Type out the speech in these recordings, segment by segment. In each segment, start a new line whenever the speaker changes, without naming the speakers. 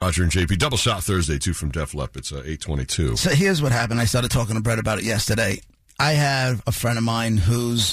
Roger and JP. Double shot Thursday, too, from Def Lepp. It's 8:22.
So here's what happened. I started talking to Brett about it yesterday. I have a friend of mine who's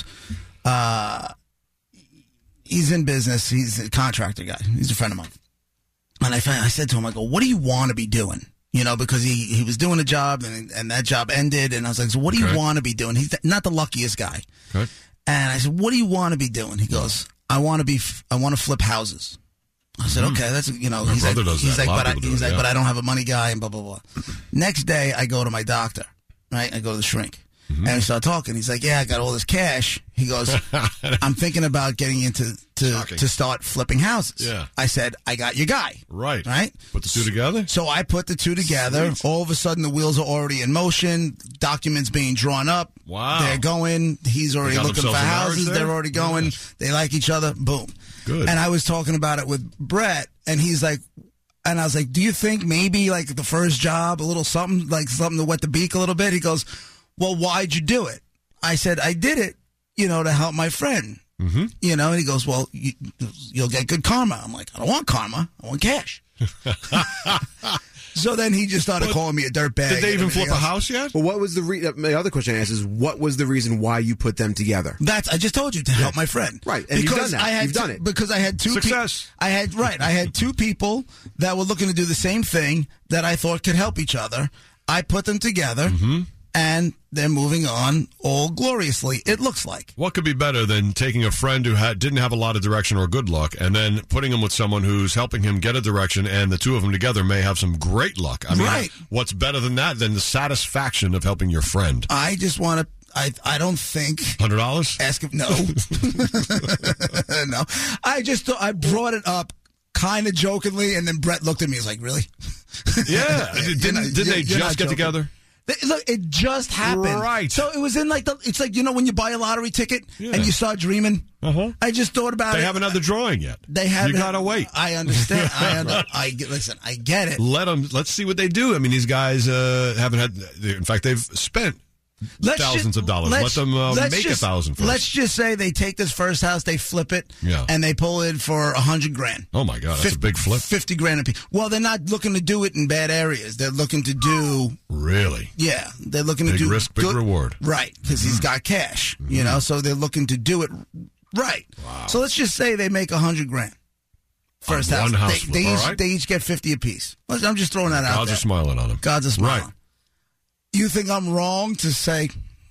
he's in business. He's a contractor guy. He's a friend of mine. And I said to him, I go, what do you want to be doing? You know, because he was doing a job and that job ended. And I was like, so what do you want to be doing? He's not the luckiest guy.
Okay.
And I said, what do you want to be doing? He goes, I want to flip houses. I said, okay, that's, you know, he's like, but I don't have a money guy and blah, blah, blah. Next day, I go to my doctor, right? I go to the shrink. And we start talking. He's like, yeah, I got all this cash. He goes, I'm thinking about getting into to start flipping houses.
Yeah.
I said, I got your guy.
Right.
Right?
Put the two together?
So I put the two together. Sweet. All of a sudden, the wheels are already in motion. Documents being drawn up.
Wow.
They're going. He's already looking for houses. They're already going. Yes. They like each other. Boom.
Good.
And I was talking about it with Brett, and he's like, and I was like, do you think maybe like the first job, a little something, like something to wet the beak a little bit? He goes, well, why'd you do it? I said, I did it, you know, to help my friend. Mm-hmm. You know, and he goes, well, you'll get good karma. I'm like, I don't want karma. I want cash. So then he just started calling me a dirtbag.
Did they even flip a house yet?
Well, what was the my other question I asked is, what was the reason why you put them together?
I just told you, to help my friend.
Right, and
because
you've done that. You've done it.
Because I had two
success.
I had two people that were looking to do the same thing that I thought could help each other. I put them together. Mm-hmm. And they're moving on all gloriously, it looks like.
What could be better than taking a friend who didn't have a lot of direction or good luck and then putting him with someone who's helping him get a direction, and the two of them together may have some great luck? I mean, right. What's better than that, than the satisfaction of helping your friend?
I just want to... I don't think...
$100?
Ask him... No. No. I brought it up kind of jokingly, and then Brett looked at me and was like, really?
Yeah. Didn't they just get together?
Look, it just happened.
Right.
So it was in it's like, you know, when you buy a lottery ticket and you start dreaming. Uh-huh. I just thought about it.
They haven't had the drawing yet.
They haven't.
You gotta wait.
I understand. Listen, I get it.
Let's see what they do. I mean, these guys haven't had. In fact, they've spent thousands of dollars. Let them make $1,000 first.
Let's just say they take this first house, they flip it, and they pull it for $100,000.
Oh my God, that's a big flip.
$50,000 a piece. Well, they're not looking to do it in bad areas. They're looking to do
really.
Yeah, they're looking
to
do
big risk, big reward.
Right, because he's got cash. Mm-hmm. You know, so they're looking to do it right.
Wow.
So let's just say they make $100,000. First house.
One house.
They each get 50 apiece. I'm just throwing that out there.
Gods are smiling on them.
Gods are smiling.
Right.
You think I'm wrong to say,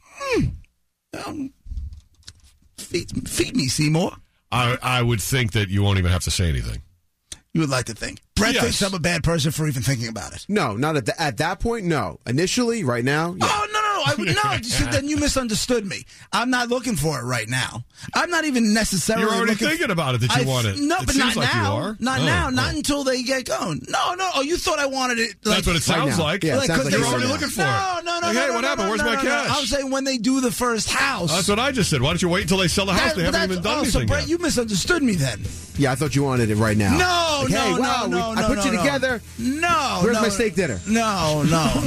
feed me, Seymour?
I would think that you won't even have to say anything.
You would like to think. Brett thinks I'm a bad person for even thinking about it.
No, not at that point, no. Initially, right now, yeah.
Oh, no. Then you misunderstood me. I'm not looking for it right now. I'm not even necessarily
You're already thinking about it that you want it.
No,
it
but not
like
now.
You are.
Not now. Not until they get going. No. Oh, you thought I wanted it. Like,
that's what it sounds like.
Yeah, it sounds like
you're already looking for it.
No.
Hey, what happened? Where's my cash?
I'm saying when they do the first house.
That's what I just said. Why don't you wait until they sell the house? They haven't even done anything
so Brett,
yet.
You misunderstood me then.
Yeah, I thought you wanted it right now.
No,
I put you together.
No.
Where's my steak dinner?
No.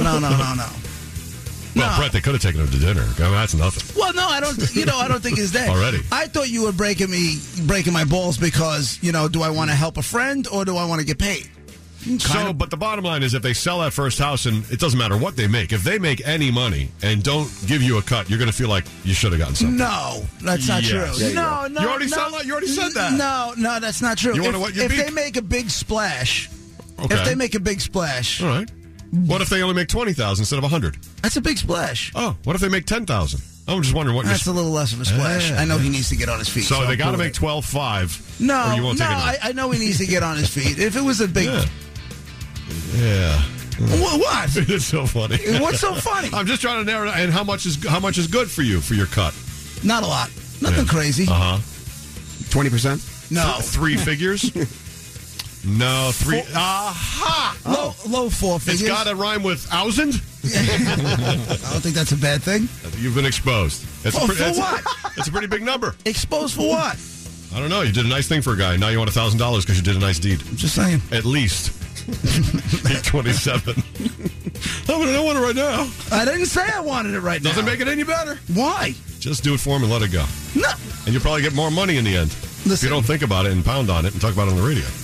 Well, Brett, they could have taken her to dinner. That's nothing.
Well, no, I don't. I don't think it's that.
Already.
I thought you were breaking my balls because, do I want to help a friend or do I want to get paid?
But the bottom line is, if they sell that first house, and it doesn't matter what they make, if they make any money and don't give you a cut, you're going to feel like you should have gotten something.
No, that's not true. No.
You already said that.
No, that's not true.
You want to what?
If they make a big splash, all
right. What if they only make $20,000 instead of $100,000?
That's a big splash.
Oh, what if they make $10,000? I'm just wondering what.
That's a little less of a splash. I know he needs to get on his feet.
So they got to make 12.5.
No,
or you won't take it.
I know he needs to get on his feet. If it was a big,
yeah.
What?
It's so funny.
What's so funny?
I'm just trying to narrow it. And how much is good for you for your cut?
Not a lot. Nothing crazy.
20%?
No.
Three figures. No, three.
Aha! Low four figures.
It's got to rhyme with thousand.
I don't think that's a bad thing.
You've been exposed.
For what?
It's a pretty big number.
Exposed for what?
I don't know. You did a nice thing for a guy. Now you want $1,000 because you did a nice deed.
I'm just saying.
At least. 827. I don't want it right now.
I didn't say I wanted it right now.
Doesn't make it any better.
Why?
Just do it for him and let it go.
No.
And you'll probably get more money in the end.
Listen.
If you don't think about it and pound on it and talk about it on the radio.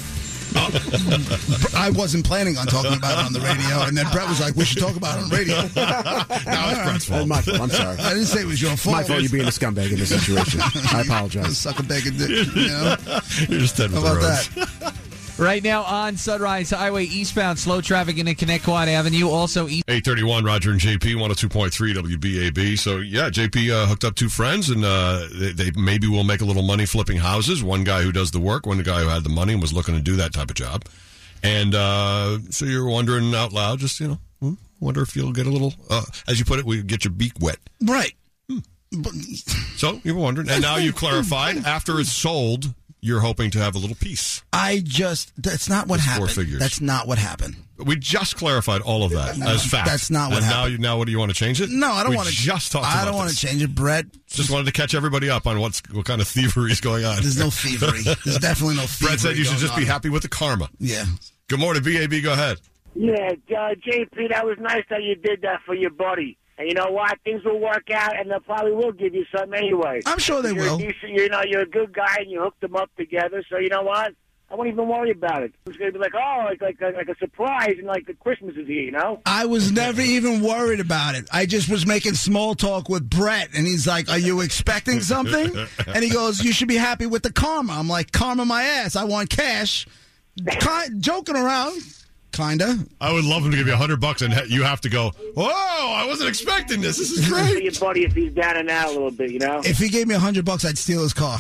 I wasn't planning on talking about it on the radio, and then Brett was like, we should talk about it on the radio.
No, it's Brett's fault.
My fault. I'm sorry.
I didn't say it was your fault.
My fault you being a scumbag in this situation. I apologize.
Suck a bag of dick, you know?
You're just dead with
How about
that?
Right now on Sunrise Highway eastbound, slow traffic into Connecticut Avenue. Also,
831 Roger and JP, 102.3 WBAB. So, yeah, JP hooked up two friends, and they maybe will make a little money flipping houses. One guy who does the work, one guy who had the money and was looking to do that type of job. And so you're wondering out loud, just, wonder if you'll get a little, as you put it, we get your beak wet.
Right.
So you were wondering. And now you've clarified, after it's sold, you're hoping to have a little piece.
That's not what happened. 4 figures. That's not what happened.
We just clarified all of that as fact.
That's not what happened.
Now what do you want to change it?
No, I don't want to.
Just talked about
I don't want to change it, Brett.
Just wanted to catch everybody up on what kind of thievery is going on.
There's no thievery. There's definitely no thievery.
Brett said you should just be happy with the karma.
Yeah.
Good morning, BAB. Go ahead.
Yeah, JP, that was nice that you did that for your buddy. And you know what? Things will work out, and they probably will give you something anyway.
I'm sure they will.
You're a good guy, and you hooked them up together. So you know what? I won't even worry about it. It's going to be like, like a surprise, and like the Christmas is here, you know?
I was never even worried about it. I just was making small talk with Brett, and he's like, are you expecting something? And he goes, you should be happy with the karma. I'm like, karma my ass. I want cash. Joking around. Kinda.
I would love him to give you $100, and you have to go, whoa, I wasn't expecting this. This is great.
Your buddy, if he's down and out a little bit, you know?
If he gave me $100, I'd steal his car.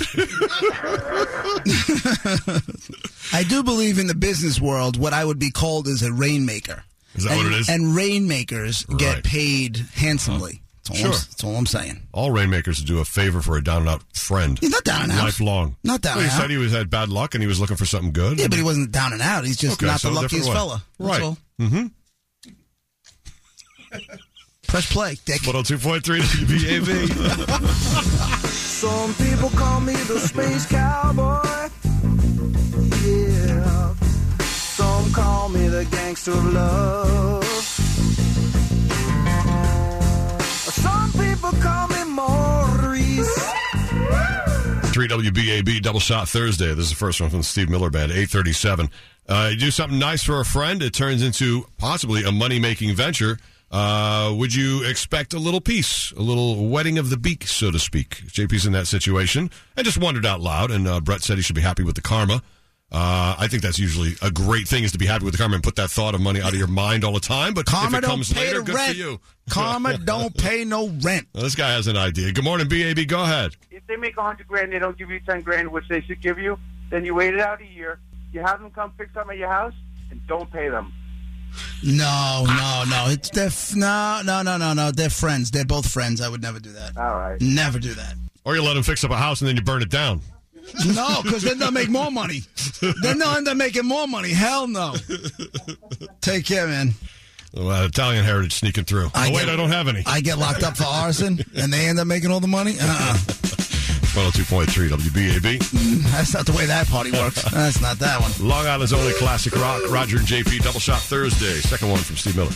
I do believe in the business world, what I would be called is a rainmaker.
Is that what it is?
And rainmakers get paid handsomely. That's all I'm saying.
All rainmakers do a favor for a down-and-out friend.
He's not down and out.
Lifelong.
Not down and out.
He said he had bad luck and he was looking for something good.
Yeah, but he wasn't down and out. He's just not the luckiest fella. That's all.
Mm-hmm.
Press play, Dick.
102.3 WBAB.
Some people call me the Space Cowboy. Yeah. Some call me the Gangster of Love. Some people call me Maurice.
3 WBAB Double Shot Thursday. This is the first one from the Steve Miller Band, 837. You do something nice for a friend, it turns into possibly a money-making venture. Would you expect a little piece, a little wetting of the beak, so to speak? JP's in that situation. I just wondered out loud, and Brett said he should be happy with the karma. I think that's usually a great thing, is to be happy with the karma and put that thought of money out of your mind all the time. But
karma
if it comes later, good
rent.
for you.
Karma don't pay no rent.
Well, this guy has an idea. Good morning, BAB. Go ahead.
If they make $100,000, they don't give you $10,000, which they should give you. Then you wait it out a year. You have them come fix something at your house, and don't pay them.
No. No. They're friends. They're both friends. I would never do that.
All right.
Never do that.
Or you let them fix up a house and then you burn it down.
No, because then they'll make more money. Then they'll end up making more money. Hell no. Take care, man.
Italian heritage sneaking through. I don't have any.
I get locked up for arson, and they end up making all the money?
102.3 WBAB.
That's not the way that party works. That's not that one.
Long Island's only classic rock. Roger and JP Double Shot Thursday. Second one from Steve Miller.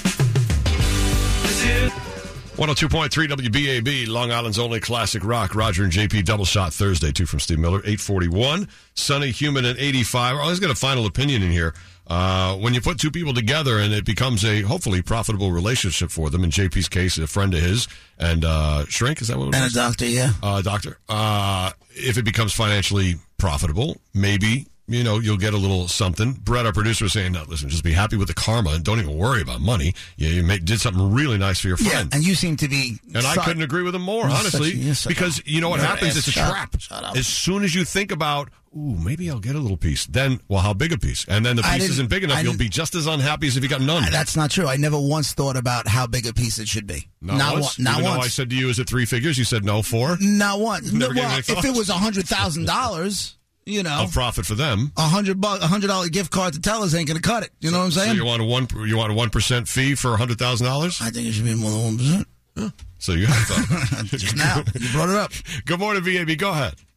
102.3 WBAB, Long Island's only classic rock. Roger and JP Double Shot Thursday, 2 from Steve Miller. 841, sunny, humid, and 85. We're always got a final opinion in here. When you put two people together and it becomes a hopefully profitable relationship for them, in JP's case, a friend of his, and Shrink, is that what it was?
And a doctor, yeah.
Doctor. If it becomes financially profitable, maybe, you'll get a little something. Brett, our producer, was saying, no, listen, just be happy with the karma and don't even worry about money. You did something really nice for your friend.
Yeah, and you seem to be...
And I couldn't agree with him more, honestly, because you know what happens? It's a trap.
Shut up.
As soon as you think about, maybe I'll get a little piece, then, well, how big a piece? And then the piece isn't big enough, you'll be just as unhappy as if you got none.
That's not true. I never once thought about how big a piece it should be.
Not once? Not once. I said to you, is it 3 figures? You said no, 4?
Not once. Well, if it was $100,000...
a profit for them.
$100 gift card to Tellers ain't going to cut it. You know what I'm saying?
So you want a 1% fee for $100,000?
I think it should be more than 1%.
Huh. So you have thought.
Just now. You brought it up.
Good morning, VAB. Go ahead.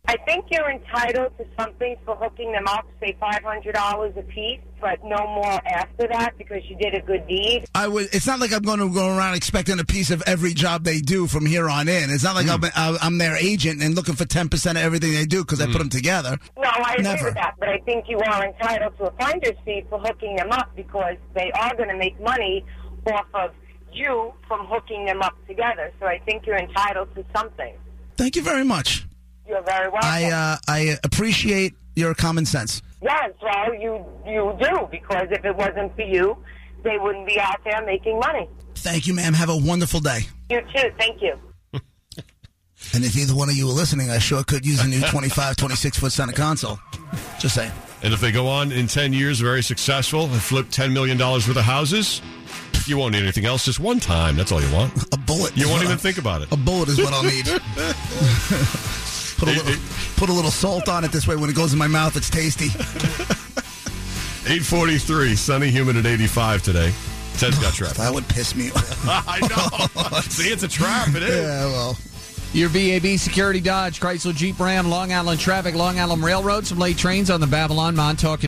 I think you're entitled to something for hooking them up, say $500 a piece, but no more after that because you did a good deed.
It's not like I'm going to go around expecting a piece of every job they do from here on in. It's not like I'm their agent and looking for 10% of everything they do because I put them together.
No, I agree with that, but I think you are entitled to a finder's fee for hooking them up because they are going to make money off of you from hooking them up together. So I think you're entitled to something.
Thank you very much.
You're very welcome.
I appreciate your common sense.
Yes, well, you do, because if it wasn't for you, they wouldn't be out there making money.
Thank you, ma'am. Have a wonderful day.
You too. Thank you.
And if either one of you were listening, I sure could use a new 25, 26-foot center console. Just saying.
And if they go on in 10 years, very successful, and flip $10 million worth of houses, you won't need anything else. Just one time. That's all you want.
A bullet.
You won't even think about it.
A bullet is what I'll need. Put a little salt on it this way. When it goes in my mouth, it's tasty.
8:43, sunny, humid at 85 today. Ted's got trapped.
That would piss me off.
I know. See, it's a trap. It is.
Yeah, well.
Your VAB Security Dodge, Chrysler Jeep Ram, Long Island traffic, Long Island Railroad. Some late trains on the Babylon Montauk